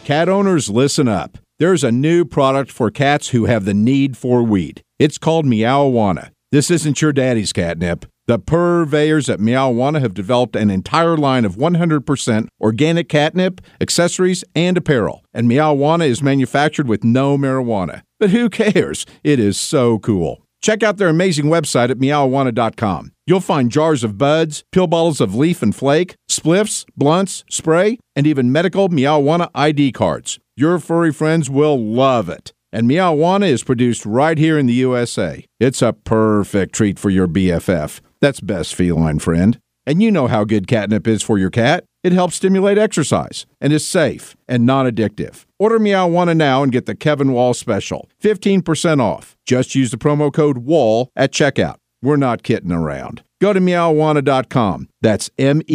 Cat owners, listen up. There's a new product for cats who have the need for weed. It's called Meowana. This isn't your daddy's catnip. The purveyors at Meowana have developed an entire line of 100% organic catnip, accessories, and apparel. And Meowana is manufactured with no marijuana. But who cares? It is so cool. Check out their amazing website at meowana.com. You'll find jars of buds, pill bottles of leaf and flake, spliffs, blunts, spray, and even medical Meowana ID cards. Your furry friends will love it. And Meowana is produced right here in the USA. It's a perfect treat for your BFF. That's best feline friend. And you know how good catnip is for your cat. It helps stimulate exercise and is safe and non-addictive. Order Meowana now and get the Kevin Wall special. 15% off. Just use the promo code WALL at checkout. We're not kidding around. Go to Meowana.com. That's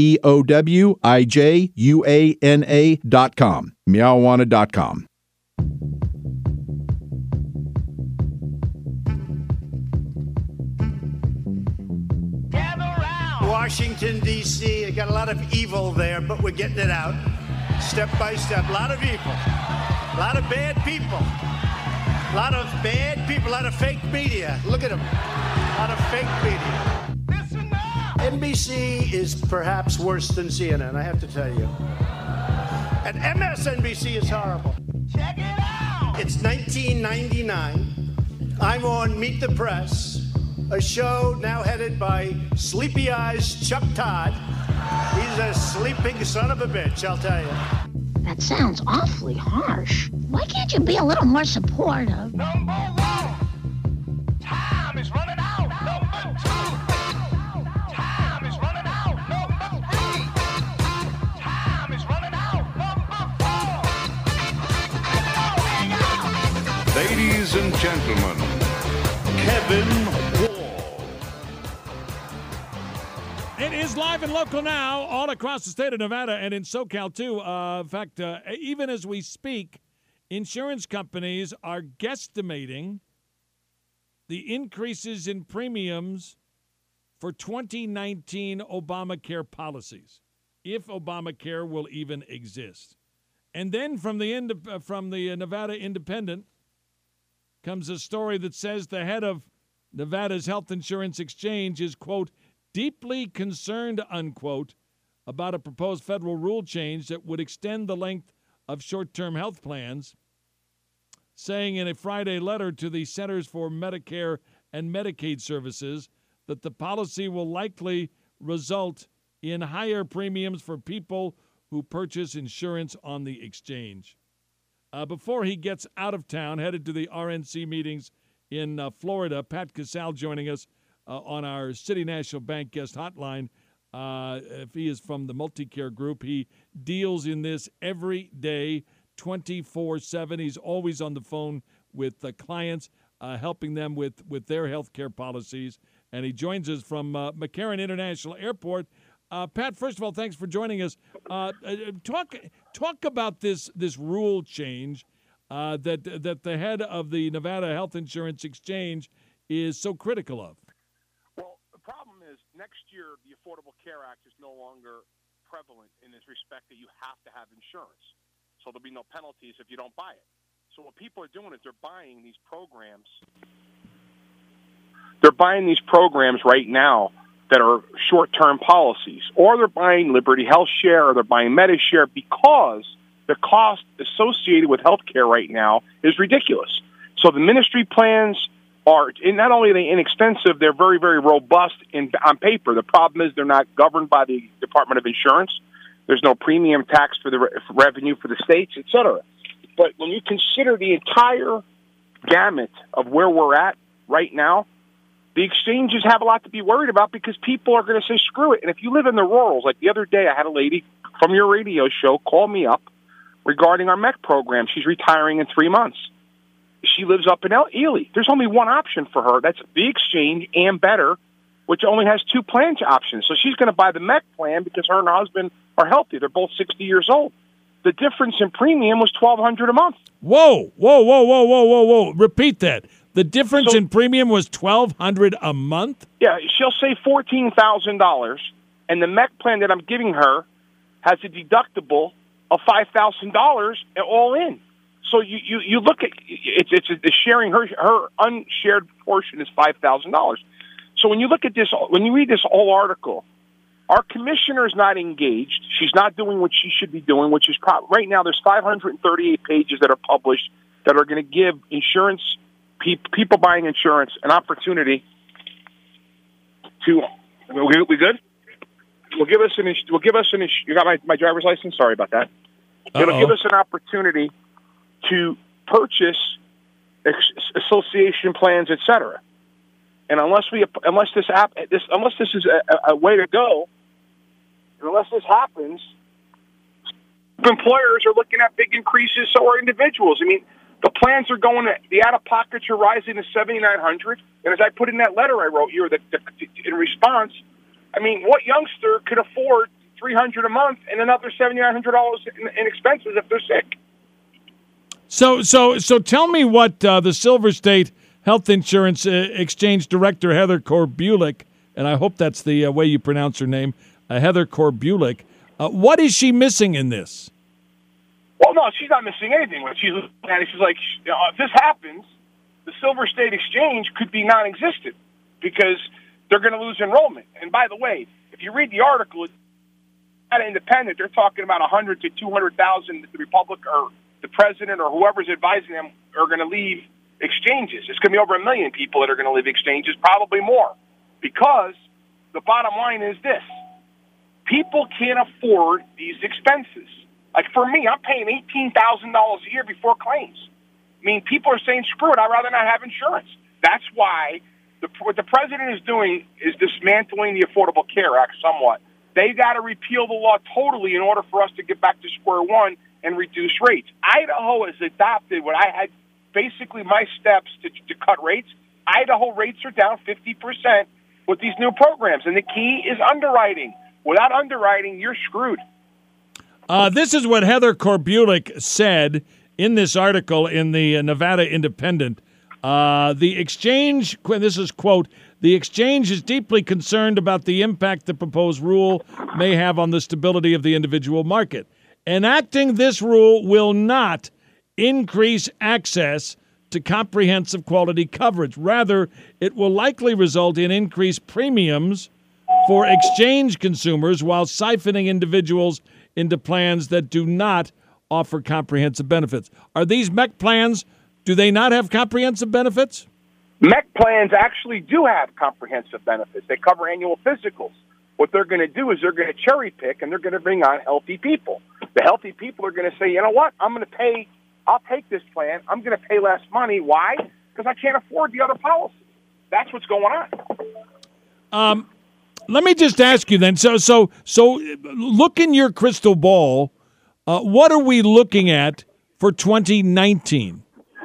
MEOWIJUANA.com. Meowana.com. Washington, D.C. I got a lot of evil there, but we're getting it out step by step. A lot of evil. A lot of bad people. A lot of bad people. A lot of fake media. Look at them. A lot of fake media. Listen up. NBC is perhaps worse than CNN, I have to tell you. And MSNBC is horrible. Check it out. It's 1999. I'm on Meet the Press, a show now headed by Sleepy Eyes Chuck Todd. He's a sleeping son of a bitch, I'll tell you. That sounds awfully harsh. Why can't you be a little more supportive? Number one, time is running out. Number two, time is running out. Number three, time is running out. Number four. Ladies and gentlemen, Kevin Wall. It is live and local now, all across the state of Nevada and in SoCal, too. In fact, even as we speak, insurance companies are guesstimating the increases in premiums for 2019 Obamacare policies, if Obamacare will even exist. And then from the Nevada Independent comes a story that says the head of Nevada's health insurance exchange is, quote, deeply concerned, unquote, about a proposed federal rule change that would extend the length of short-term health plans, saying in a Friday letter to the Centers for Medicare and Medicaid Services that the policy will likely result in higher premiums for people who purchase insurance on the exchange. Before he gets out of town, headed to the RNC meetings in Florida, Pat Casale joining us on our City National Bank guest hotline. If he is from the Multicare Group, he deals in this every day, 24/7. He's always on the phone with clients, helping them with their health care policies. And he joins us from McCarran International Airport. Pat, first of all, thanks for joining us. Talk about this rule change that the head of the Nevada Health Insurance Exchange is so critical of. Well, the problem is next year the Affordable Care Act is no longer prevalent in this respect that you have to have insurance. So there'll be no penalties if you don't buy it. So what people are doing is they're buying these programs. They're buying these programs right now that are short-term policies, or they're buying Liberty Health Share, or they're buying Medishare, because the cost associated with health care right now is ridiculous. So the ministry plans are, not only are they inexpensive, they're very, very robust on paper. The problem is they're not governed by the Department of Insurance. There's no premium tax for the revenue for the states, et cetera. But when you consider the entire gamut of where we're at right now, the exchanges have a lot to be worried about, because people are going to say, screw it. And if you live in the rurals, like the other day, I had a lady from your radio show call me up regarding our MEC program. She's retiring in 3 months. She lives up in Ely. There's only one option for her. That's the exchange and Better, which only has 2 plan options. So she's going to buy the MEC plan because her and her husband are healthy. They're both 60 years old. The difference in premium was $1,200 a month. Whoa. Repeat that. The difference in premium was $1,200 a month? Yeah, she'll say $14,000, and the MEC plan that I'm giving her has a deductible of $5,000 all in. So you look at it's the sharing her unshared portion is $5,000. So when you look at this, when you read this whole article, our commissioner is not engaged. She's not doing what she should be doing, which is right now there's 538 pages that are published that are going to give insurance people buying insurance an opportunity to. We good? Will give us an. You got my driver's license? Sorry about that. It'll give us an opportunity to purchase association plans, etc. And unless this is a way to go, and unless this happens, employers are looking at big increases. So are individuals. I mean, the plans are going. The out of pockets are rising to $7,900. And as I put in that letter I wrote you, in response, I mean, what youngster could afford $300 a month and another $7,900 in expenses if they're sick? So tell me what the Silver State Health Insurance Exchange Director Heather Korbulik, and I hope that's the way you pronounce her name, Heather Korbulik. What is she missing in this? Well, no, she's not missing anything. When she's looking at it, she's like, if this happens, the Silver State Exchange could be non-existent because they're going to lose enrollment. And by the way, if you read the article, at Independent, they're talking about 100 to 200,000 that the Republic or the president or whoever's advising them are going to leave exchanges. It's going to be over 1 million people that are going to leave exchanges, probably more, because the bottom line is this: people can't afford these expenses. Like for me, I'm paying $18,000 a year before claims. I mean, people are saying, screw it, I'd rather not have insurance. That's why what the president is doing is dismantling the Affordable Care Act somewhat. They got to repeal the law totally in order for us to get back to square one and reduce rates. Idaho has adopted what I had, basically my steps to cut rates. Idaho rates are down 50% with these new programs, and the key is underwriting. Without underwriting, you're screwed. This is what Heather Korbulik said in this article in the Nevada Independent. The exchange, this is quote, the exchange is deeply concerned about the impact the proposed rule may have on the stability of the individual market. Enacting this rule will not increase access to comprehensive quality coverage. Rather, it will likely result in increased premiums for exchange consumers while siphoning individuals into plans that do not offer comprehensive benefits. Are these MEC plans, do they not have comprehensive benefits? MEC plans actually do have comprehensive benefits. They cover annual physicals. What they're going to do is they're going to cherry pick and they're going to bring on healthy people. The healthy people are going to say, you know what, I'll take this plan. I'm going to pay less money. Why? Because I can't afford the other policies. That's what's going on. Let me just ask you then. So look in your crystal ball. What are we looking at for 2019?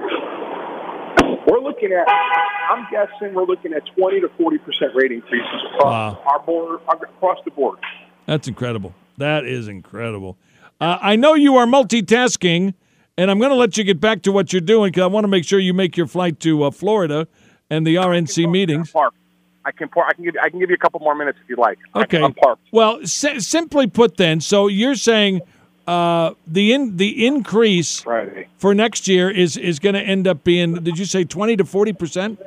I'm guessing we're looking at 20 to 40% rate increases across across the board. That's incredible. That is incredible. I know you are multitasking, and I'm going to let you get back to what you're doing because I want to make sure you make your flight to Florida and the RNC meetings. I can give you a couple more minutes if you like. Okay. I'm parked. Well, simply put, then, so you're saying the increase Friday for next year is going to end up being, did you say 20 to 40%?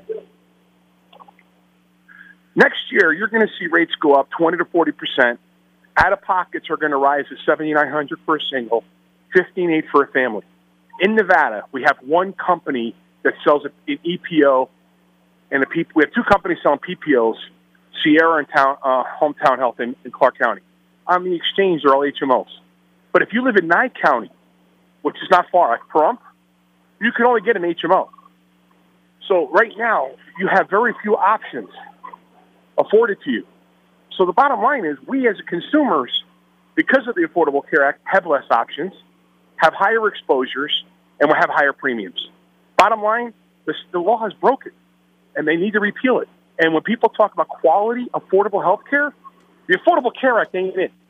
Next year, you're going to see rates go up 20 to 40%. Out of pockets are going to rise to $7,900 for a single, $15,800 for a family. In Nevada, we have one company that sells an EPO, and we have two companies selling PPOs, Sierra and Hometown Health in Clark County. On the exchange, they're all HMOs. But if you live in Nye County, which is not far, like Pahrump, you can only get an HMO. So right now, you have very few options afforded to you. So the bottom line is we as consumers, because of the Affordable Care Act, have less options, have higher exposures, and will have higher premiums. Bottom line, the law is broken, and they need to repeal it. And when people talk about quality, affordable health care, the Affordable Care Act ain't it.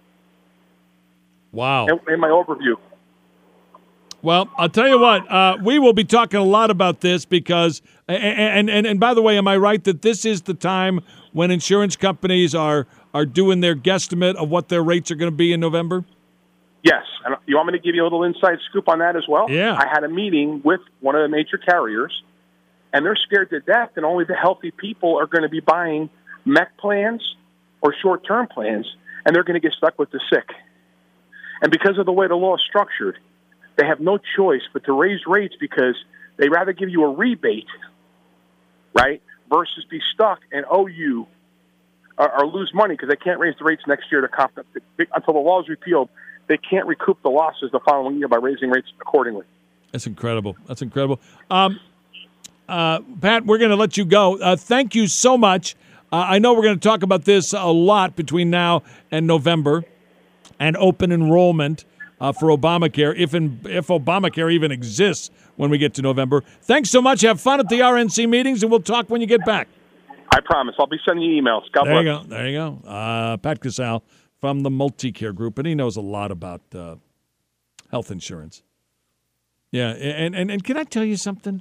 Wow. In my overview. Well, I'll tell you what, we will be talking a lot about this because, and by the way, am I right that this is the time when insurance companies are doing their guesstimate of what their rates are going to be in November? Yes. And you want me to give you a little inside scoop on that as well? Yeah. I had a meeting with one of the major carriers, and they're scared to death that only the healthy people are going to be buying MEC plans or short-term plans, and they're going to get stuck with the sick. And because of the way the law is structured, they have no choice but to raise rates because they'd rather give you a rebate, right, versus be stuck and owe you or lose money because they can't raise the rates next year until the law is repealed. They can't recoup the losses the following year by raising rates accordingly. That's incredible. That's incredible. Pat, we're going to let you go. Thank you so much. I know we're going to talk about this a lot between now and November and open enrollment for Obamacare, if Obamacare even exists when we get to November. Thanks so much. Have fun at the RNC meetings, and we'll talk when you get back. I promise. I'll be sending you emails. God bless. There you go. Pat Casale from the MultiCare Group, and he knows a lot about health insurance. Yeah, and can I tell you something?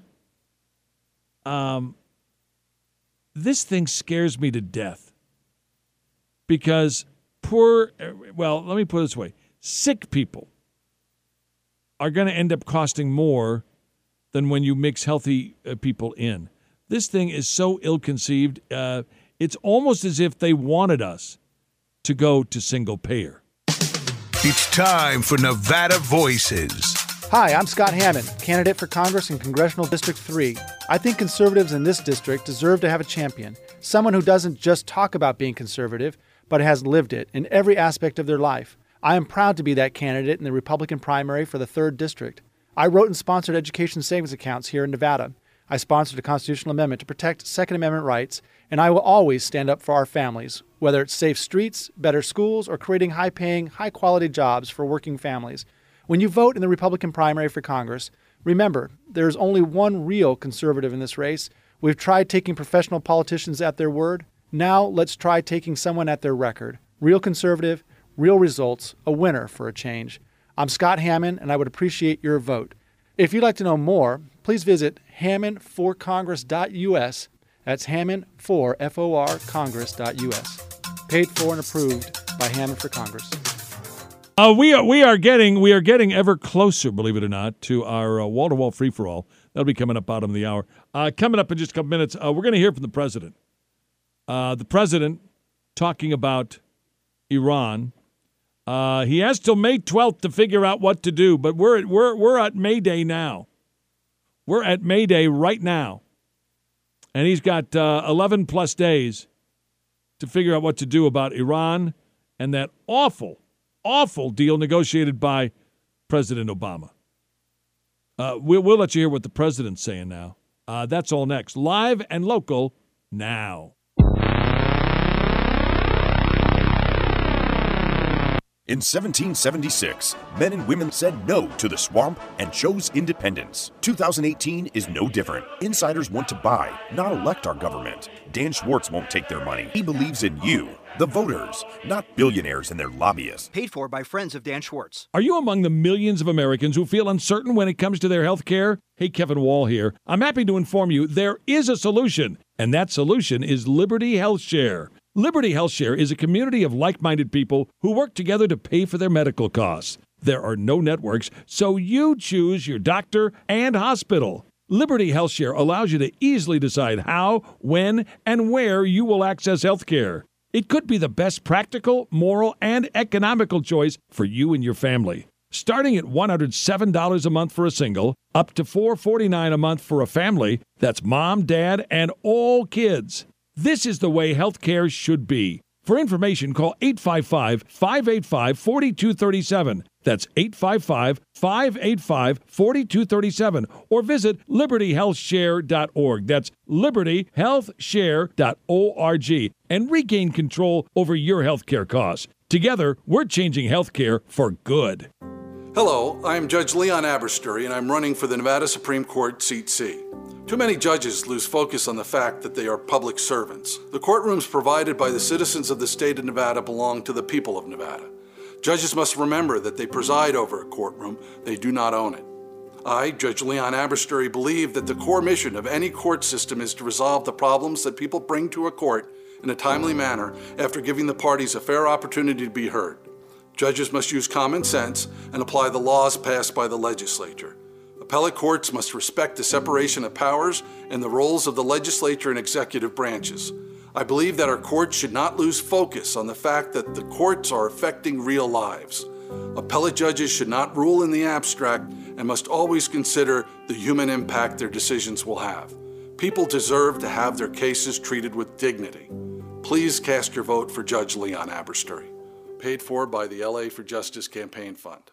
This thing scares me to death because let me put it this way. Sick people are going to end up costing more than when you mix healthy people in. This thing is so ill-conceived. It's almost as if they wanted us to go to single payer. It's time for Nevada Voices. Hi, I'm Scott Hammond, candidate for Congress in Congressional District 3. I think conservatives in this district deserve to have a champion, someone who doesn't just talk about being conservative, but has lived it in every aspect of their life. I am proud to be that candidate in the Republican primary for the 3rd District. I wrote and sponsored education savings accounts here in Nevada. I sponsored a constitutional amendment to protect Second Amendment rights, and I will always stand up for our families, whether it's safe streets, better schools, or creating high-paying, high-quality jobs for working families. When you vote in the Republican primary for Congress, remember, there is only one real conservative in this race. We've tried taking professional politicians at their word. Now let's try taking someone at their record. Real conservative, real results, a winner for a change. I'm Scott Hammond, and I would appreciate your vote. If you'd like to know more, please visit hammondforcongress.us. That's hammondfor, Congress.us. Paid for and approved by Hammond for Congress. We are getting ever closer, believe it or not, to our wall-to-wall free-for-all. That'll be coming up bottom of the hour. Coming up in just a couple minutes, we're going to hear from the president. The president talking about Iran. He has till May 12th to figure out what to do, but we're at May Day now. We're at May Day right now, and he's got 11 plus days to figure out what to do about Iran and that awful deal negotiated by President Obama. We'll let you hear what the president's saying now. That's all next. Live and local now. In 1776, men and women said no to the swamp and chose independence. 2018 is no different. Insiders want to buy, not elect our government. Dan Schwartz won't take their money. He believes in you, the voters, not billionaires and their lobbyists. Paid for by friends of Dan Schwartz. Are you among the millions of Americans who feel uncertain when it comes to their health care? Hey, Kevin Wall here. I'm happy to inform you there is a solution, and that solution is Liberty Health Share. Liberty Health Share is a community of like-minded people who work together to pay for their medical costs. There are no networks, so you choose your doctor and hospital. Liberty Health Share allows you to easily decide how, when, and where you will access health care. It could be the best practical, moral, and economical choice for you and your family. Starting at $107 a month for a single, up to $449 a month for a family, that's mom, dad, and all kids. This is the way health care should be. For information, call 855-585-4237. That's 855-585-4237. Or visit libertyhealthshare.org. That's libertyhealthshare.org. And regain control over your health care costs. Together, we're changing health care for good. Hello, I'm Judge Leon Aberstury, and I'm running for the Nevada Supreme Court Seat C. Too many judges lose focus on the fact that they are public servants. The courtrooms provided by the citizens of the state of Nevada belong to the people of Nevada. Judges must remember that they preside over a courtroom, they do not own it. I, Judge Leon Aberstury, believe that the core mission of any court system is to resolve the problems that people bring to a court in a timely manner after giving the parties a fair opportunity to be heard. Judges must use common sense and apply the laws passed by the legislature. Appellate courts must respect the separation of powers and the roles of the legislature and executive branches. I believe that our courts should not lose focus on the fact that the courts are affecting real lives. Appellate judges should not rule in the abstract and must always consider the human impact their decisions will have. People deserve to have their cases treated with dignity. Please cast your vote for Judge Leon Aberstury. Paid for by the LA for Justice Campaign Fund.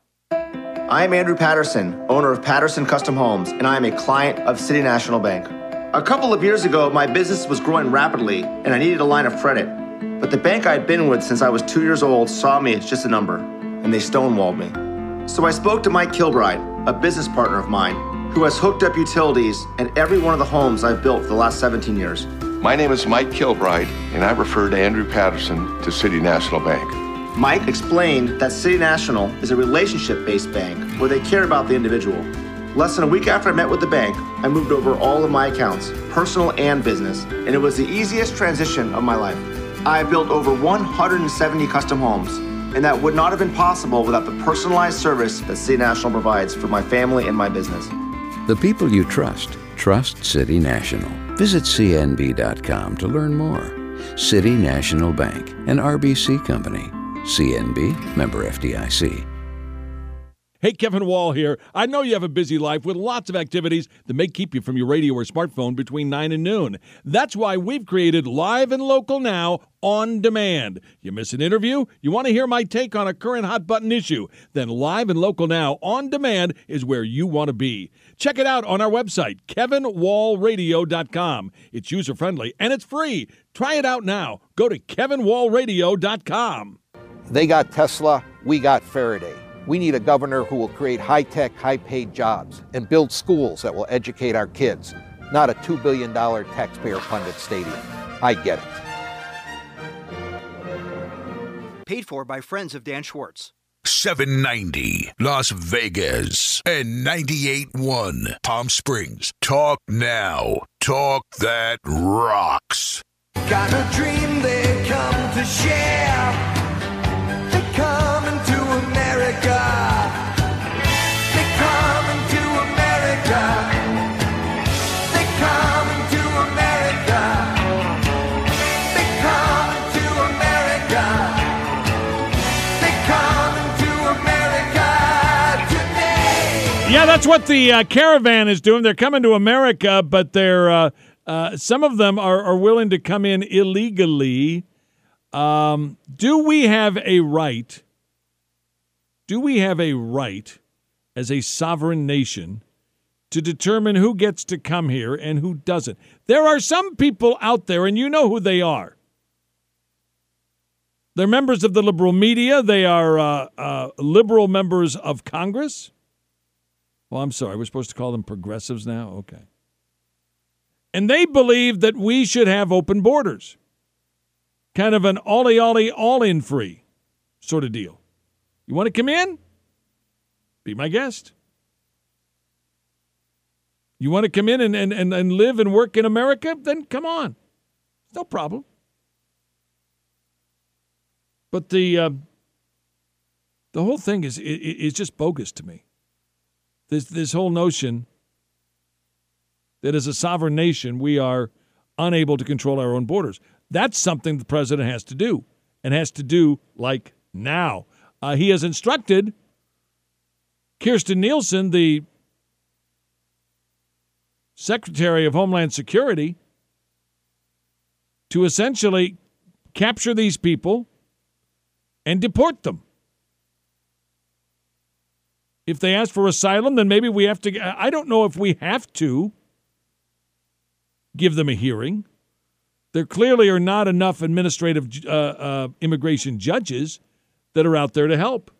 I am Andrew Patterson, owner of Patterson Custom Homes, and I am a client of City National Bank. A couple of years ago, my business was growing rapidly, and I needed a line of credit. But the bank I had been with since I was 2 years old saw me as just a number, and they stonewalled me. So I spoke to Mike Kilbride, a business partner of mine, who has hooked up utilities at every one of the homes I've built for the last 17 years. My name is Mike Kilbride, and I referred Andrew Patterson to City National Bank. Mike explained that City National is a relationship-based bank where they care about the individual. Less than a week after I met with the bank, I moved over all of my accounts, personal and business, and it was the easiest transition of my life. I have built over 170 custom homes, and that would not have been possible without the personalized service that City National provides for my family and my business. The people you trust City National. Visit cnb.com to learn more. City National Bank, an RBC company. CNB, member FDIC. Hey, Kevin Wall here. I know you have a busy life with lots of activities that may keep you from your radio or smartphone between 9 and noon. That's why we've created Live and Local Now on demand. You miss an interview? You want to hear my take on a current hot-button issue? Then Live and Local Now on demand is where you want to be. Check it out on our website, kevinwallradio.com. It's user-friendly and it's free. Try it out now. Go to kevinwallradio.com. They got Tesla, we got Faraday. We need a governor who will create high-tech, high-paid jobs and build schools that will educate our kids, not a $2 billion taxpayer-funded stadium. I get it. Paid for by friends of Dan Schwartz. 790 Las Vegas and 98.1 Palm Springs. Talk now. Talk that rocks. Got a dream they come to share. They're coming to America. They're coming to America. They're coming to America. They're coming to America. They're coming to America today. Yeah, that's what the caravan is doing. They're coming to America, but they're some of them are willing to come in illegally. Do we have a right? Do we have a right as a sovereign nation to determine who gets to come here and who doesn't? There are some people out there, and you know who they are. They're members of the liberal media. They are liberal members of Congress. Well, I'm sorry. We're supposed to call them progressives now? Okay. And they believe that we should have open borders. Kind of an ollie, all-in free sort of deal. You want to come in? Be my guest. You want to come in and live and work in America? Then come on. No problem. But the whole thing is just bogus to me. This whole notion that as a sovereign nation we are unable to control our own borders. That's something the president has to do, and has to do like now. He has instructed Kirstjen Nielsen, the Secretary of Homeland Security, to essentially capture these people and deport them. If they ask for asylum, then maybe we have to. I don't know if we have to give them a hearing. There clearly are not enough administrative immigration judges that are out there to help.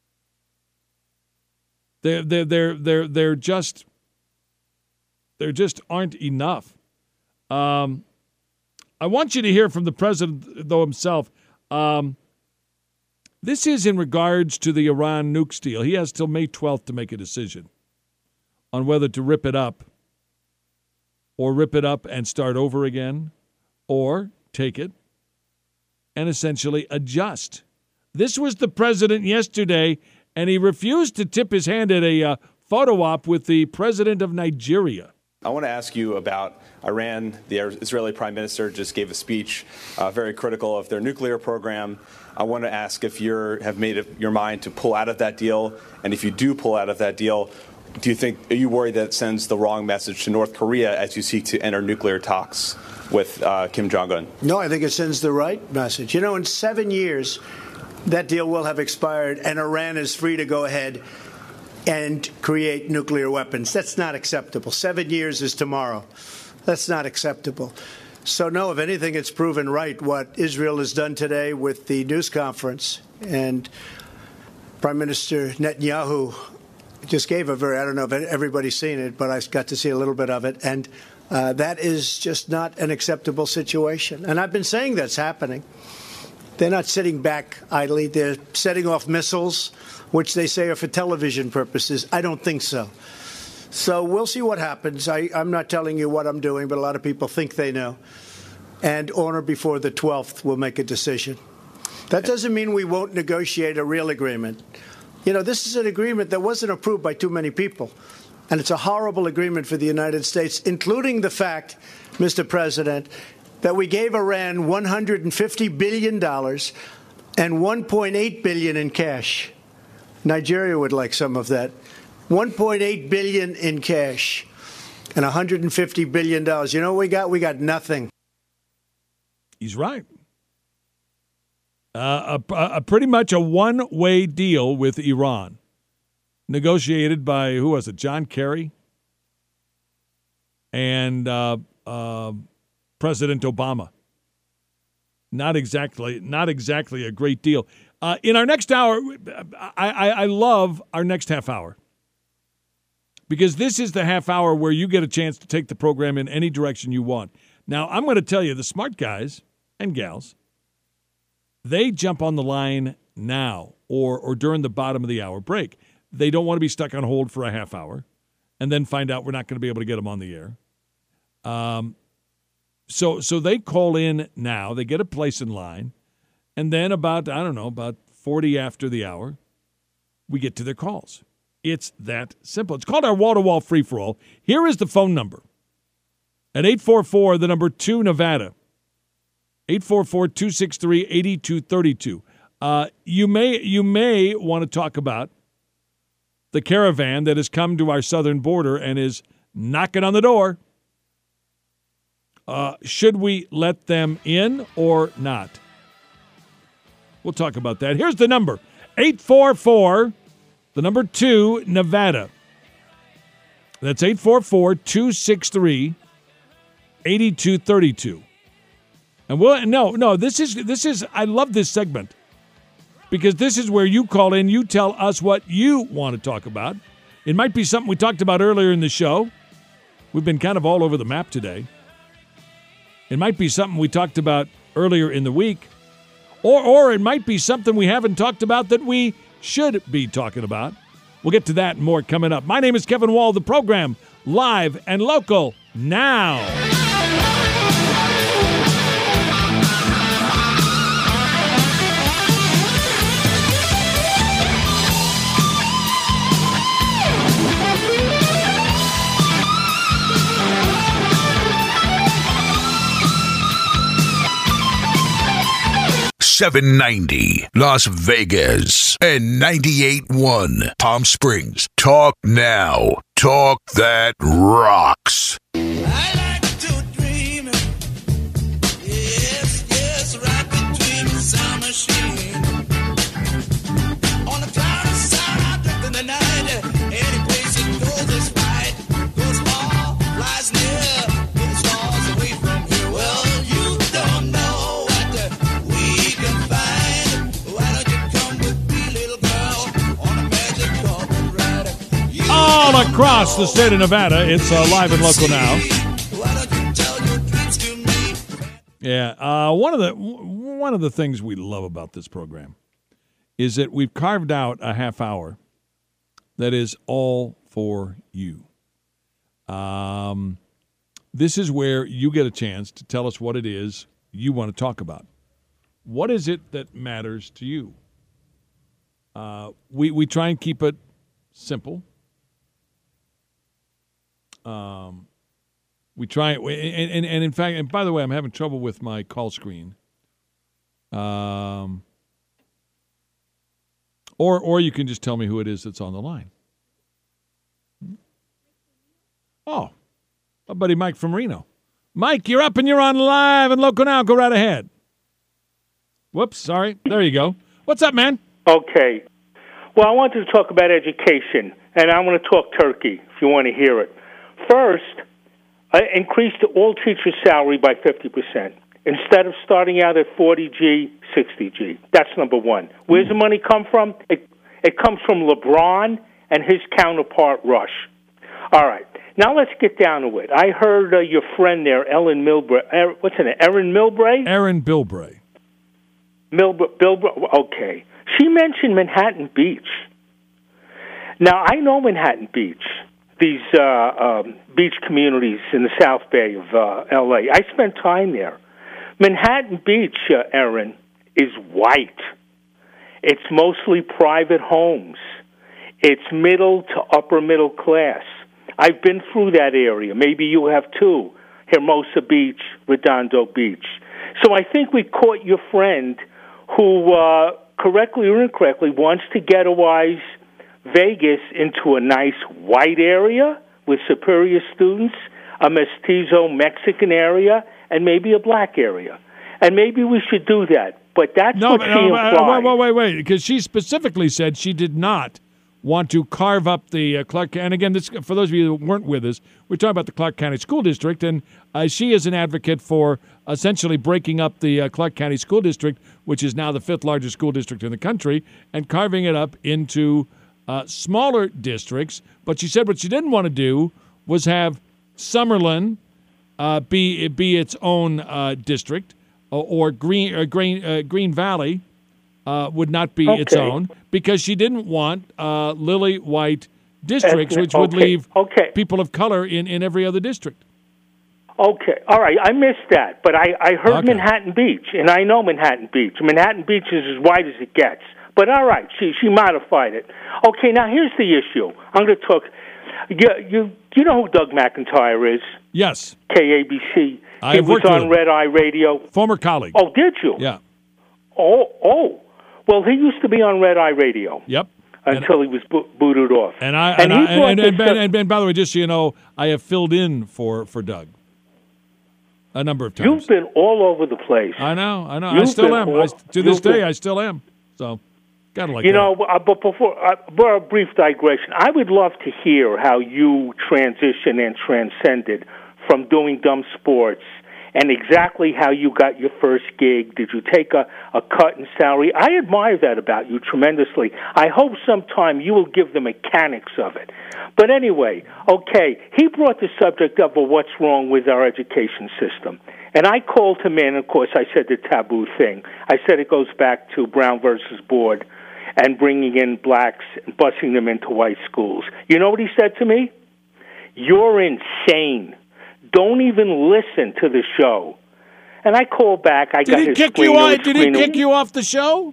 There just aren't enough. I want you to hear from the president, though, himself. This is in regards to the Iran nukes deal. He has till May 12th to make a decision on whether to rip it up and start over again, or take it and essentially adjust. This was the president yesterday, and he refused to tip his hand at a photo op with the president of Nigeria. I want to ask you about Iran. The Israeli prime minister just gave a speech very critical of their nuclear program. I want to ask if you have made up your mind to pull out of that deal, and if you do pull out of that deal, are you worried that it sends the wrong message to North Korea as you seek to enter nuclear talks with Kim Jong-un? No, I think it sends the right message. You know, in 7 years, that deal will have expired, and Iran is free to go ahead and create nuclear weapons. That's not acceptable. 7 years is tomorrow. That's not acceptable. So, no, if anything, it's proven right what Israel has done today with the news conference. And Prime Minister Netanyahu just gave I don't know if everybody's seen it, but I got to see a little bit of it. And that is just not an acceptable situation. And I've been saying that's happening. They're not sitting back idly. They're setting off missiles, which they say are for television purposes. I don't think so. So we'll see what happens. I'm not telling you what I'm doing, but a lot of people think they know. And on or before the 12th, we'll make a decision. That doesn't mean we won't negotiate a real agreement. You know, this is an agreement that wasn't approved by too many people. And it's a horrible agreement for the United States, including the fact, Mr. President, that we gave Iran $150 billion and $1.8 billion in cash. Nigeria would like some of that. $1.8 billion in cash and $150 billion. You know what we got? We got nothing. He's right. Pretty much a one-way deal with Iran, negotiated by, who was it, John Kerry and President Obama. Not exactly a great deal. In our next hour, I love our next half hour, because this is the half hour where you get a chance to take the program in any direction you want. Now, I'm going to tell you, the smart guys and gals, they jump on the line now or during the bottom of the hour break. They don't want to be stuck on hold for a half hour and then find out we're not going to be able to get them on the air. So they call in now. They get a place in line. And then about 40 after the hour, we get to their calls. It's that simple. It's called our wall-to-wall free-for-all. Here is the phone number. At 844, the number 2, Nevada. 844-263-8232. You may want to talk about the caravan that has come to our southern border and is knocking on the door. Should we let them in or not? We'll talk about that. Here's the number. 844, the number 2, Nevada. That's 844-263-8232. And this is I love this segment, because this is where you call in, you tell us what you want to talk about. It might be something we talked about earlier in the show. We've been kind of all over the map today. It might be something we talked about earlier in the week. Or it might be something we haven't talked about that we should be talking about. We'll get to that and more coming up. My name is Kevin Wall. The program, live and local, now. 790 Las Vegas and 98.1 Palm Springs. Talk now. Talk that rocks. All across the state of Nevada, it's live and local now. Yeah, one of the things we love about this program is that we've carved out a half hour that is all for you. This is where you get a chance to tell us what it is you want to talk about. What is it that matters to you? We try and keep it simple. We try, and in fact, and by the way, I'm having trouble with my call screen. Or you can just tell me who it is that's on the line. Oh, my buddy Mike from Reno. Mike, you're up and you're on live and local now. Go right ahead. Whoops, sorry. There you go. What's up, man? Okay. Well, I wanted to talk about education, and I want to talk turkey, if you want to hear it. First, I increased all teachers' salary by 50%. Instead of starting out at 40G, 60G. That's number one. Where's the money come from? It comes from LeBron and his counterpart, Rush. All right. Now let's get down to it. I heard your friend there, Erin Milbray. What's her name? Erin Milbray? Erin Bilbray. Bilbray. Okay. She mentioned Manhattan Beach. Now, I know Manhattan Beach, these beach communities in the South Bay of L.A. I spent time there. Manhattan Beach, Erin, is white. It's mostly private homes. It's middle to upper middle class. I've been through that area. Maybe you have too. Hermosa Beach, Redondo Beach. So I think we caught your friend who, correctly or incorrectly, wants to ghettoize Vegas into a nice white area with superior students, a mestizo Mexican area, and maybe a black area. And maybe we should do that. But that's what she implied. Wait, because she specifically said she did not want to carve up the Clark County. And again, this, for those of you that weren't with us, we're talking about the Clark County School District, and she is an advocate for essentially breaking up the Clark County School District, which is now the fifth largest school district in the country, and carving it up into smaller districts. But she said what she didn't want to do was have Summerlin be its own district, or Green Valley would not be its own, because she didn't want lily white districts, which would leave people of color in every other district. Okay, all right, I missed that, but I heard Manhattan Beach, and I know Manhattan Beach. Manhattan Beach is as white as it gets. But all right, she modified it. Okay, now here's the issue. I'm going to talk. You know who Doug McIntyre is? Yes. KABC. He was on Red Eye Radio. Former colleague. Oh, did you? Yeah. Oh. Well, he used to be on Red Eye Radio. Yep. Until he was booted off. And by the way, just so you know, I have filled in for Doug a number of times. You've been all over the place. I know. I still am. To this day, I still am. So, gotta like that. You know, but before a brief digression, I would love to hear how you transitioned and transcended from doing dumb sports, and exactly how you got your first gig. Did you take a cut in salary? I admire that about you tremendously. I hope sometime you will give the mechanics of it. But anyway, okay, he brought the subject up of what's wrong with our education system. And I called him in, of course, I said the taboo thing. I said it goes back to Brown versus Board and bringing in blacks and busing them into white schools. You know what he said to me? You're insane. Don't even listen to the show. And I called back. Did he kick you off the show?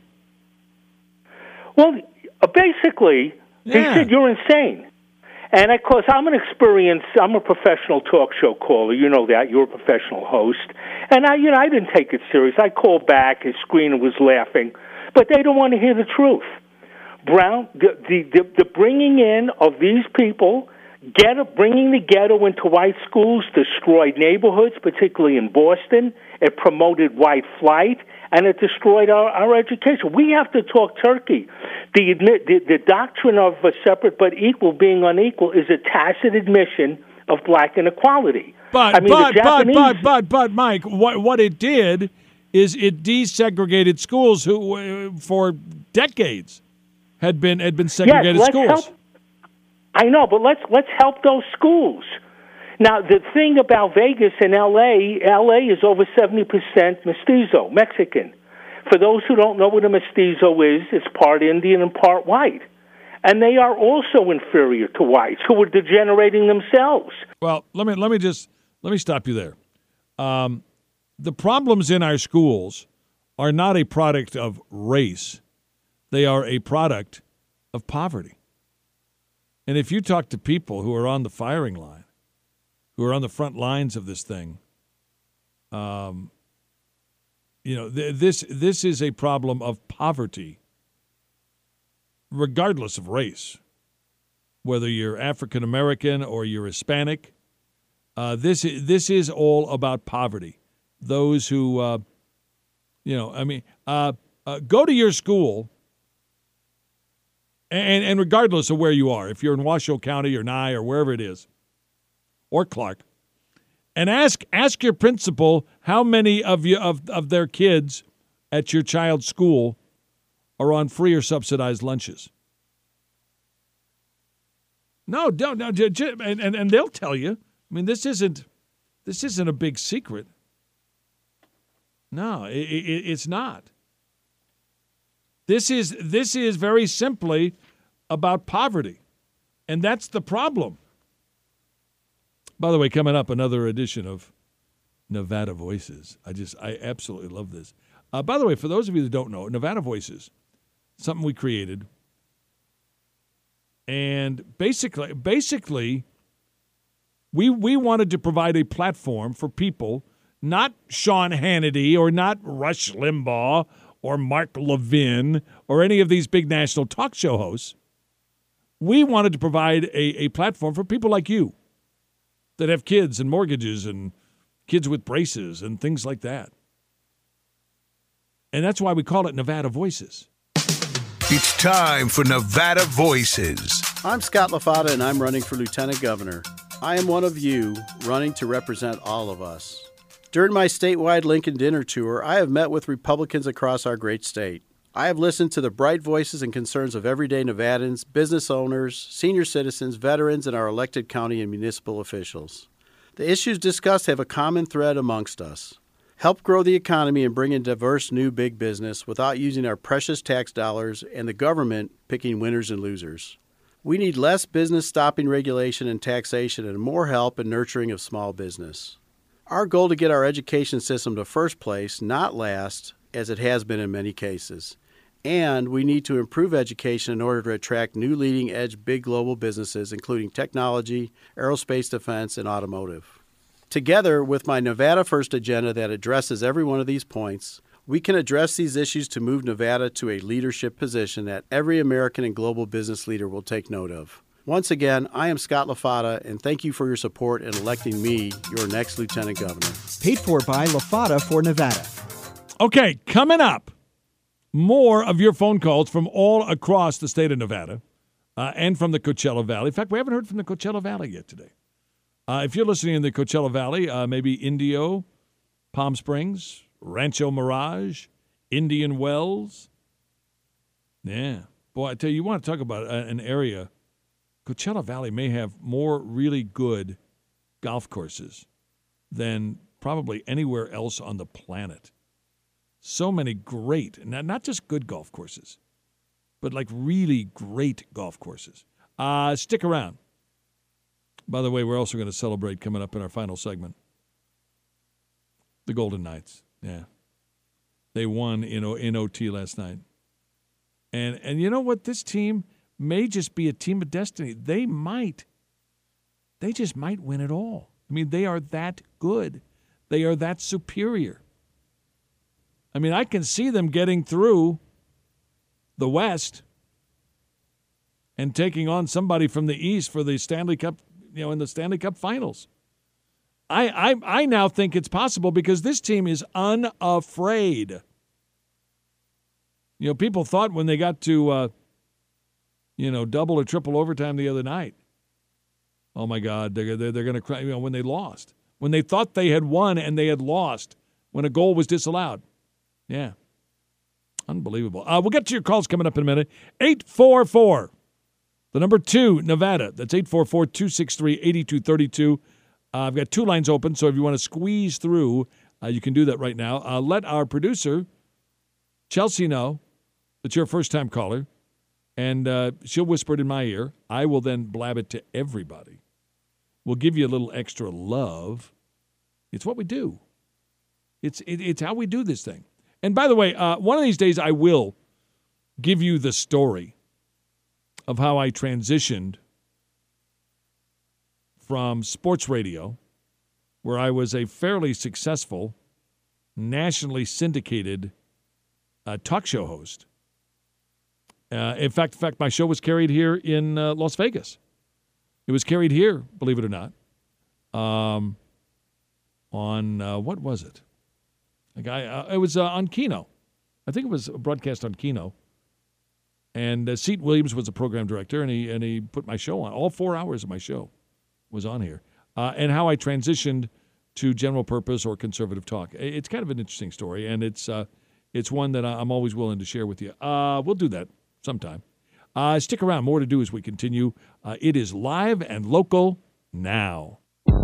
Well, basically, he said, you're insane. And, of course, I'm a professional talk show caller. You know that. You're a professional host. And, I didn't take it serious. I called back. His screener was laughing. But they don't want to hear the truth. Brown, the bringing in of these people, bringing the ghetto into white schools destroyed neighborhoods, particularly in Boston. It promoted white flight, and it destroyed our education. We have to talk turkey. The doctrine of a separate but equal being unequal is a tacit admission of black inequality. But Mike, what it did is it desegregated schools who, for decades, had been segregated schools. I know, but let's help those schools. Now, the thing about Vegas and L.A. is over 70% mestizo, Mexican. For those who don't know what a mestizo is, it's part Indian and part white. And they are also inferior to whites, who are degenerating themselves. Well, let me stop you there. The problems in our schools are not a product of race. They are a product of poverty. And if you talk to people who are on the firing line, who are on the front lines of this thing, this is a problem of poverty, regardless of race. Whether you're African American or you're Hispanic, this is all about poverty. Those who, go to your school, and regardless of where you are, if you're in Washoe County or Nye or wherever it is, or Clark, and ask your principal how many of you of their kids at your child's school are on free or subsidized lunches. No, don't, and they'll tell you. I mean, this isn't a big secret. No, it's not. This is very simply about poverty, and that's the problem. By the way, coming up, another edition of Nevada Voices. I absolutely love this. By the way, for those of you that don't know, Nevada Voices, something we created, and basically, we wanted to provide a platform for people, not Sean Hannity or not Rush Limbaugh or Mark Levin or any of these big national talk show hosts. We wanted to provide a platform for people like you that have kids and mortgages and kids with braces and things like that. And that's why we call it Nevada Voices. It's time for Nevada Voices. I'm Scott LaFata, and I'm running for Lieutenant Governor. I am one of you running to represent all of us. During my statewide Lincoln Dinner Tour, I have met with Republicans across our great state. I have listened to the bright voices and concerns of everyday Nevadans, business owners, senior citizens, veterans, and our elected county and municipal officials. The issues discussed have a common thread amongst us. Help grow the economy and bring in diverse new big business without using our precious tax dollars and the government picking winners and losers. We need less business stopping regulation and taxation and more help and nurturing of small business. Our goal to get our education system to first place, not last, as it has been in many cases. And we need to improve education in order to attract new leading-edge big global businesses, including technology, aerospace defense, and automotive. Together with my Nevada First agenda that addresses every one of these points, we can address these issues to move Nevada to a leadership position that every American and global business leader will take note of. Once again, I am Scott LaFata, and thank you for your support in electing me your next Lieutenant Governor. Paid for by LaFata for Nevada. Okay, coming up, more of your phone calls from all across the state of Nevada and from the Coachella Valley. In fact, we haven't heard from the Coachella Valley yet today. If you're listening in the Coachella Valley, maybe Indio, Palm Springs, Rancho Mirage, Indian Wells. Yeah. Boy, I tell you, you want to talk about an area. Coachella Valley may have more really good golf courses than probably anywhere else on the planet. So many great, not just good golf courses, but like really great golf courses. Stick around. By the way, we're also going to celebrate coming up in our final segment. The Golden Knights. Yeah. They won in OT last night. And you know what? This team may just be a team of destiny. They just might win it all. I mean, they are that good. They are that superior. I mean, I can see them getting through the West and taking on somebody from the East for the Stanley Cup, in the Stanley Cup Finals. I now think it's possible because this team is unafraid. People thought when they got to, double or triple overtime the other night, oh, my God, they're going to cry, when they lost. When they thought they had won and they had lost, when a goal was disallowed. Yeah. Unbelievable. We'll get to your calls coming up in a minute. 844. The number 2, Nevada. That's 844-263-8232. I've got 2 lines open, so if you want to squeeze through, you can do that right now. Let our producer, Chelsea, know that you're a first-time caller, and she'll whisper it in my ear. I will then blab it to everybody. We'll give you a little extra love. It's what we do. It's how we do this thing. And by the way, one of these days I will give you the story of how I transitioned from sports radio, where I was a fairly successful, nationally syndicated talk show host. In fact, my show was carried here in Las Vegas. It was carried here, believe it or not, on what was it? It was on Keno. I think it was a broadcast on Keno. And Seat Williams was the program director, and he put my show on. All 4 hours of my show was on here. And how I transitioned to general purpose or conservative talk. It's kind of an interesting story, and it's one that I'm always willing to share with you. We'll do that sometime. Stick around. More to do as we continue. It is live and local now.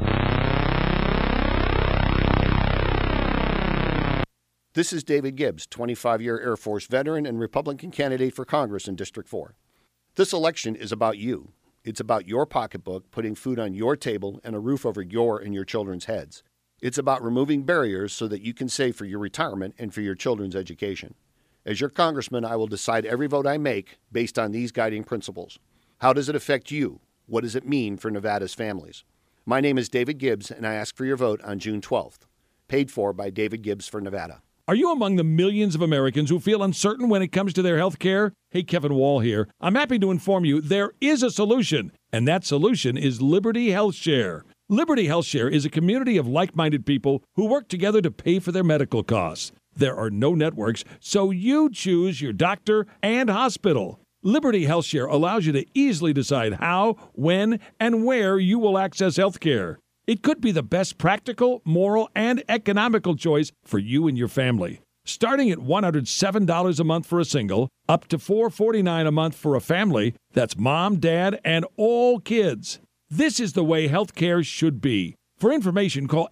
This is David Gibbs, 25-year Air Force veteran and Republican candidate for Congress in District 4. This election is about you. It's about your pocketbook, putting food on your table and a roof over your and your children's heads. It's about removing barriers so that you can save for your retirement and for your children's education. As your congressman, I will decide every vote I make based on these guiding principles. How does it affect you? What does it mean for Nevada's families? My name is David Gibbs, and I ask for your vote on June 12th. Paid for by David Gibbs for Nevada. Are you among the millions of Americans who feel uncertain when it comes to their health care? Hey, Kevin Wall here. I'm happy to inform you there is a solution, and that solution is Liberty Health Share. Liberty Health Share is a community of like-minded people who work together to pay for their medical costs. There are no networks, so you choose your doctor and hospital. Liberty Health Share allows you to easily decide how, when, and where you will access health care. It could be the best practical, moral, and economical choice for you and your family. Starting at $107 a month for a single, up to $449 a month for a family, that's mom, dad, and all kids. This is the way health care should be. For information, call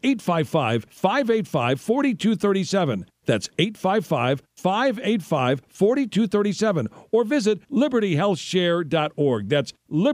855-585-4237. That's 855-585-4237. Or visit libertyhealthshare.org. That's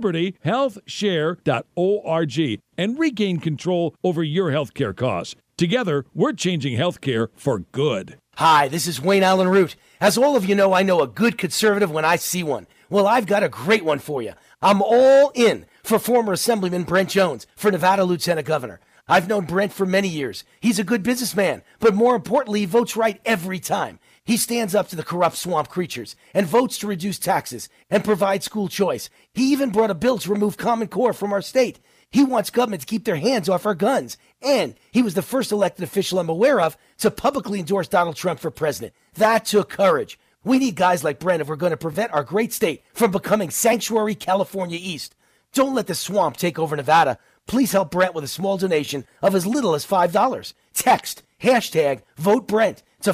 libertyhealthshare.org. And regain control over your health care costs. Together, we're changing health care for good. Hi, this is Wayne Allen Root. As all of you know, I know a good conservative when I see one. Well, I've got a great one for you. I'm all in for former Assemblyman Brent Jones for Nevada Lieutenant Governor. I've known Brent for many years. He's a good businessman, but more importantly, he votes right every time. He stands up to the corrupt swamp creatures and votes to reduce taxes and provide school choice. He even brought a bill to remove Common Core from our state. He wants government to keep their hands off our guns. And he was the first elected official I'm aware of to publicly endorse Donald Trump for president. That took courage. We need guys like Brent if we're going to prevent our great state from becoming Sanctuary California East. Don't let the swamp take over Nevada. Please help Brent with a small donation of as little as $5. Text hashtag Vote Brent to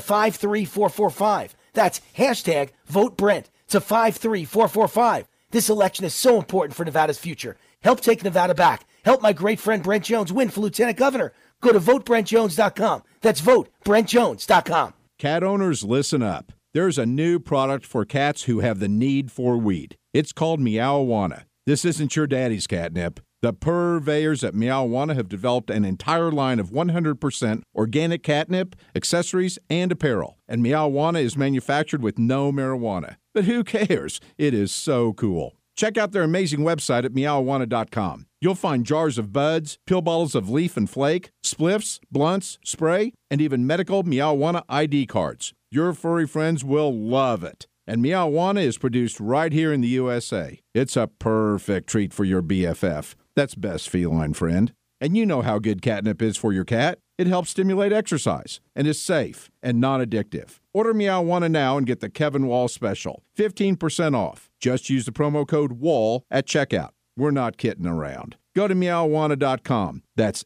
53445. That's hashtag Vote Brent to 53445. This election is so important for Nevada's future. Help take Nevada back. Help my great friend Brent Jones win for Lieutenant Governor. Go to votebrentjones.com. That's votebrentjones.com. Cat owners, listen up. There's a new product for cats who have the need for weed. It's called Meow-Wana. This isn't your daddy's catnip. The purveyors at Meow-Wana have developed an entire line of 100% organic catnip, accessories, and apparel. And Meow-Wana is manufactured with no marijuana. But who cares? It is so cool. Check out their amazing website at meowwana.com. You'll find jars of buds, pill bottles of leaf and flake, spliffs, blunts, spray, and even medical Meow-Wana ID cards. Your furry friends will love it. And Meow-Wana is produced right here in the USA. It's a perfect treat for your BFF. That's best feline friend. And you know how good catnip is for your cat. It helps stimulate exercise and is safe and non-addictive. Order Meow-Wana now and get the Kevin Wall special. 15% off. Just use the promo code WALL at checkout. We're not kidding around. Go to meowwana.com. That's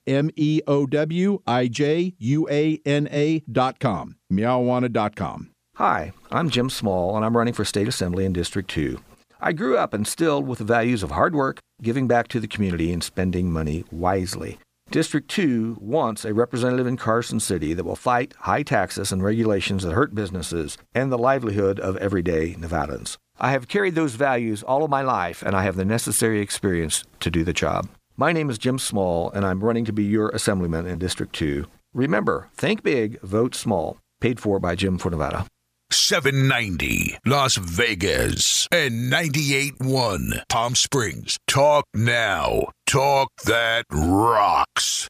meowijUANA.com. Meowwana.com. Hi, I'm Jim Small, and I'm running for State Assembly in District 2. I grew up instilled with the values of hard work, giving back to the community, and spending money wisely. District 2 wants a representative in Carson City that will fight high taxes and regulations that hurt businesses and the livelihood of everyday Nevadans. I have carried those values all of my life, and I have the necessary experience to do the job. My name is Jim Small, and I'm running to be your Assemblyman in District 2. Remember, think big, vote small. Paid for by Jim for Nevada. 790 Las Vegas and 98.1 Palm Springs. Talk now. Talk that rocks.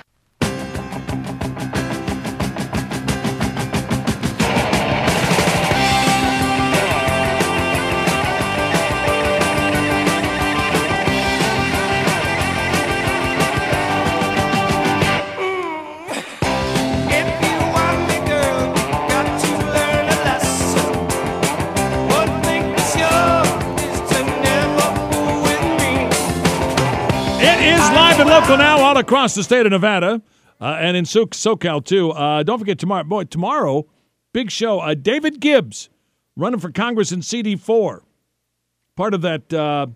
Live and local now all across the state of Nevada and in SoCal, too. Don't forget tomorrow, big show. David Gibbs running for Congress in CD4. Part of that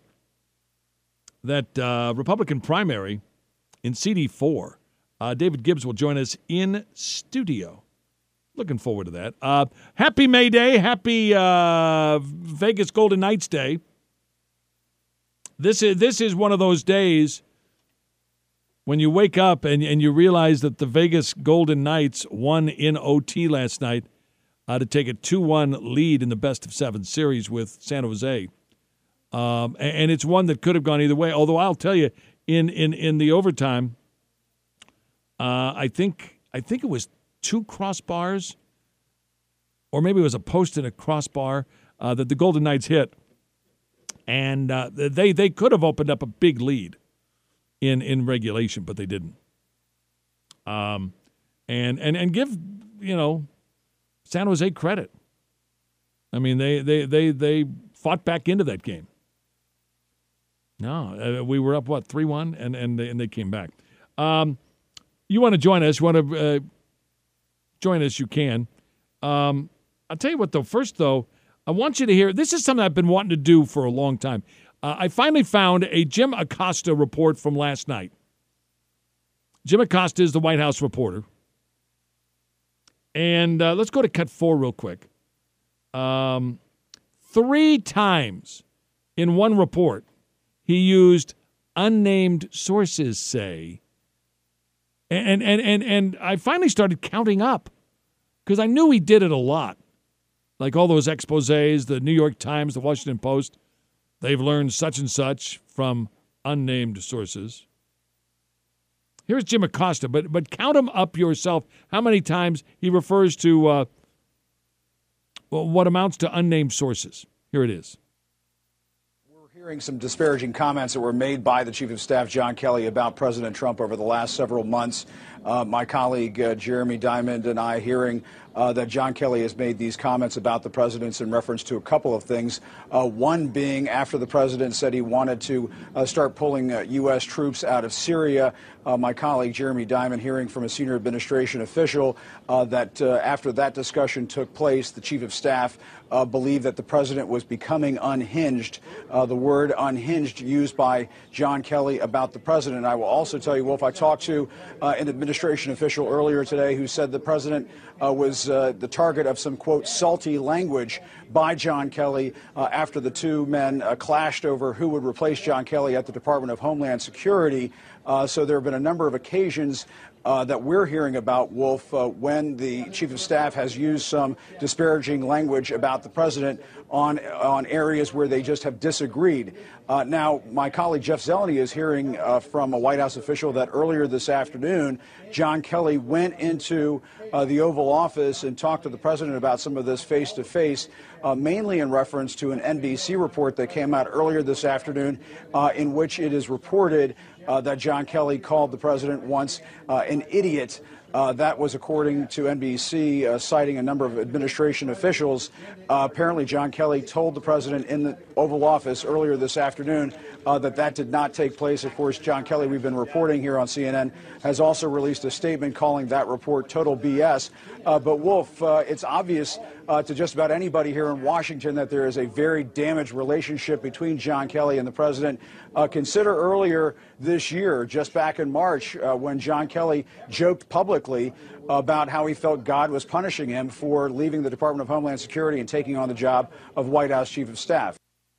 Republican primary in CD4. David Gibbs will join us in studio. Looking forward to that. Happy May Day. Happy Vegas Golden Knights Day. This is one of those days when you wake up and you realize that the Vegas Golden Knights won in OT last night to take a 2-1 lead in the best-of-7 series with San Jose. And it's one that could have gone either way. Although I'll tell you, in the overtime, I think it was 2 crossbars, or maybe it was a post and a crossbar that the Golden Knights hit. And they could have opened up a big lead in regulation, but they didn't. And give San Jose credit. I mean, they fought back into that game. No, we were up 3-1, and they came back. You want to join us? You want to join us? You can. I'll tell you what, though. First, though, I want you to hear. This is something I've been wanting to do for a long time. I finally found a Jim Acosta report from last night. Jim Acosta is the White House reporter. And let's go to cut 4 real quick. 3 times in one report, he used unnamed sources say. And I finally started counting up because I knew he did it a lot. Like all those exposés, the New York Times, the Washington Post. They've learned such and such from unnamed sources. Here's Jim Acosta, but count him up yourself how many times he refers to what amounts to unnamed sources. Here it is. Hearing some disparaging comments that were made by the Chief of Staff, John Kelly, about President Trump over the last several months. My colleague, Jeremy Diamond, and I hearing that John Kelly has made these comments about the president in reference to a couple of things. One being after the president said he wanted to start pulling U.S. troops out of Syria. My colleague, Jeremy Diamond, hearing from a senior administration official that after that discussion took place, the Chief of Staff believed that the president was becoming unhinged. The word unhinged used by John Kelly about the president. I will also tell you, Wolf, I talked to an administration official earlier today who said the president was the target of some, quote, salty language by John Kelly after the two men clashed over who would replace John Kelly at the Department of Homeland Security. So there have been a number of occasions that we're hearing about, Wolf, when the Chief of Staff has used some disparaging language about the president on areas where they just have disagreed. Now, my colleague Jeff Zeleny is hearing from a White House official that earlier this afternoon, John Kelly went into the Oval Office and talked to the president about some of this face-to-face, mainly in reference to an NBC report that came out earlier this afternoon in which it is reported that John Kelly called the president once an idiot. That was according to NBC, citing a number of administration officials. Apparently, John Kelly told the president in the Oval Office earlier this afternoon that did not take place. Of course, John Kelly, we've been reporting here on CNN, has also released a statement calling that report total BS. But, Wolf, it's obvious to just about anybody here in Washington that there is a very damaged relationship between John Kelly and the president. Consider earlier this year, just back in March, when John Kelly joked publicly about how he felt God was punishing him for leaving the Department of Homeland Security and taking on the job of White House Chief of Staff.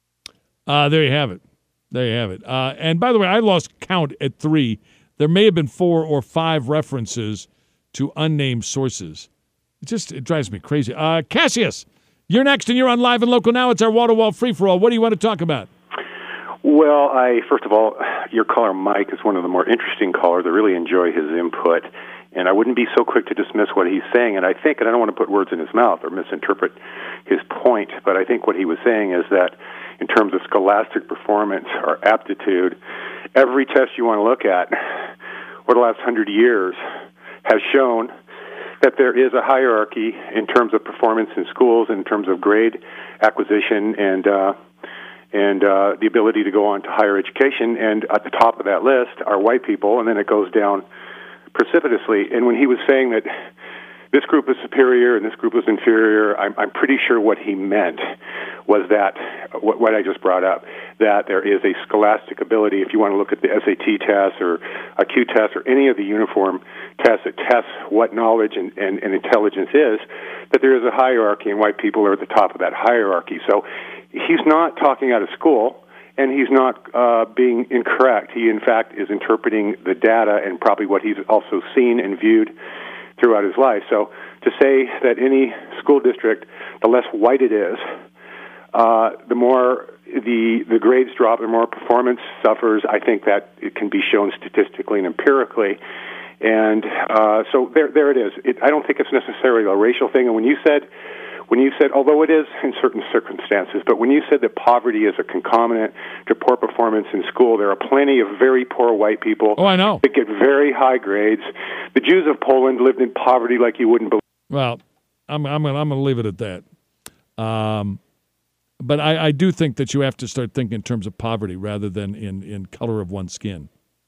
There you have it. There you have it. And by the way, I lost count at 3. There may have been 4 or 5 references to unnamed sources. It drives me crazy. Cassius You're next, and you're on Live and Local now. It's our wall-to-wall free-for-all. What do you want to talk about? Well, first of all, your caller, Mike, is one of the more interesting callers. I really enjoy his input, and I wouldn't be so quick to dismiss what he's saying. And I think, and I don't want to put words in his mouth or misinterpret his point, but I think what he was saying is that in terms of scholastic performance or aptitude, every test you want to look at over the last 100 years has shown that there is a hierarchy in terms of performance in schools, in terms of grade acquisition and the ability to go on to higher education. And at the top of that list are white people, and then it goes down precipitously. And when he was saying that this group is superior and this group is inferior, I'm pretty sure what he meant was that, what I just brought up, that there is a scholastic ability, if you want to look at the SAT test or a Q test or any of the uniform tests that test what knowledge and intelligence is, that there is a hierarchy and white people are at the top of that hierarchy. So he's not talking out of school, and he's not being incorrect. He, in fact, is interpreting the data and probably what he's also seen and viewed throughout his life. So to say that any school district, the less white it is, the more the grades drop, the more performance suffers, I think that it can be shown statistically and empirically. And so there it is. I don't think it's necessarily a racial thing. And when you said, although it is in certain circumstances, but when you said that poverty is a concomitant to poor performance in school, there are plenty of very poor white people that get very high grades. The Jews of Poland lived in poverty like you wouldn't believe. Well, I'm going to leave it at that. But I do think that you have to start thinking in terms of poverty rather than in color of one's skin.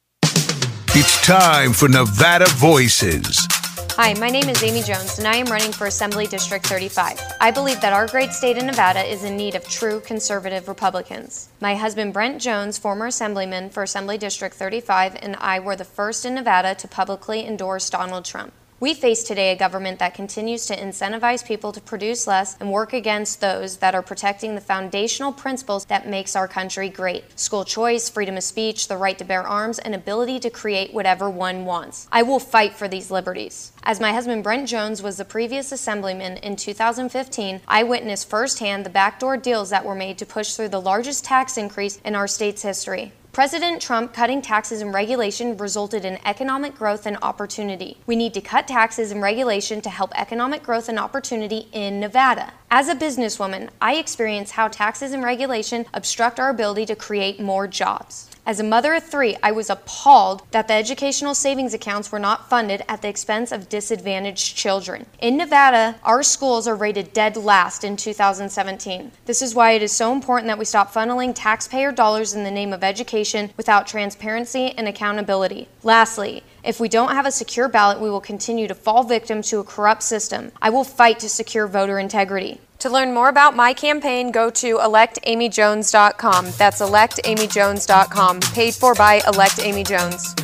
It's time for Nevada Voices. Hi, my name is Amy Jones, and I am running for Assembly District 35. I believe that our great state of Nevada is in need of true conservative Republicans. My husband, Brent Jones, former Assemblyman for Assembly District 35, and I were the first in Nevada to publicly endorse Donald Trump. We face today a government that continues to incentivize people to produce less and work against those that are protecting the foundational principles that makes our country great. School choice, freedom of speech, the right to bear arms, and ability to create whatever one wants. I will fight for these liberties. As my husband Brent Jones was the previous assemblyman in 2015, I witnessed firsthand the backdoor deals that were made to push through the largest tax increase in our state's history. President Trump cutting taxes and regulation resulted in economic growth and opportunity. We need to cut taxes and regulation to help economic growth and opportunity in Nevada. As a businesswoman, I experience how taxes and regulation obstruct our ability to create more jobs. As a mother of 3, I was appalled that the educational savings accounts were not funded at the expense of disadvantaged children. In Nevada, our schools are rated dead last in 2017. This is why it is so important that we stop funneling taxpayer dollars in the name of education without transparency and accountability. Lastly, if we don't have a secure ballot, we will continue to fall victim to a corrupt system. I will fight to secure voter integrity. To learn more about my campaign, go to electamyjones.com. That's electamyjones.com. Paid for by Elect Amy Jones.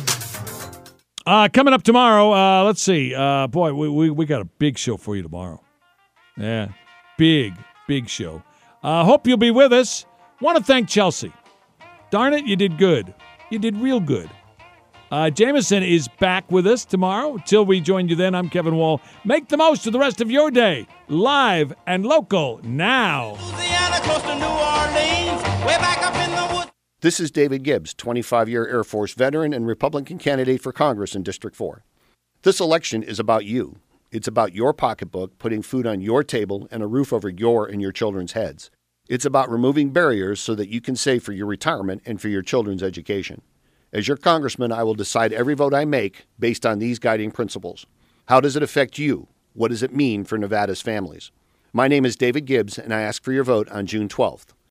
Coming up tomorrow, let's see. Boy, we got a big show for you tomorrow. Yeah, big show. Hope you'll be with us. Want to thank Chelsea. Darn it, you did good. You did real good. Jameson is back with us tomorrow. Till we join you then, I'm Kevin Wall. Make the most of the rest of your day. Live and local now. This is David Gibbs, 25-year Air Force veteran and Republican candidate for Congress in District 4. This election is about you. It's about your pocketbook, putting food on your table, and a roof over your and your children's heads. It's about removing barriers so that you can save for your retirement and for your children's education. As your congressman, I will decide every vote I make based on these guiding principles. How does it affect you? What does it mean for Nevada's families? My name is David Gibbs, and I ask for your vote on June 12th.